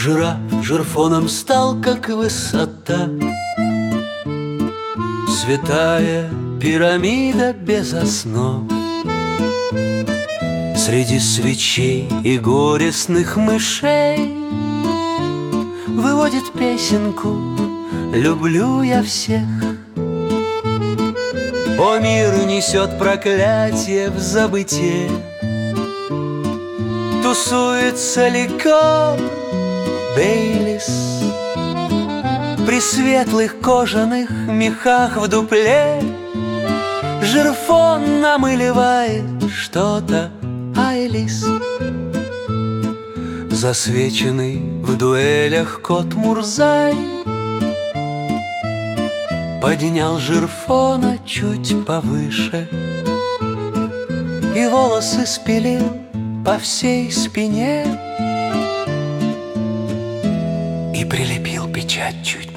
Жираф жирфоном стал, как высота, святая пирамида без основ. Среди свечей и горестных мышей выводит песенку «Люблю я всех». О, мир несет проклятие в забытье, тусуется ликер Бейлис при светлых кожаных мехах в дупле. Жирфон намыливает что-то Айлис. Засвеченный в дуэлях кот Мурзай поднял Жирфона чуть повыше и волосы спилил по всей спине и прилепил печать чуть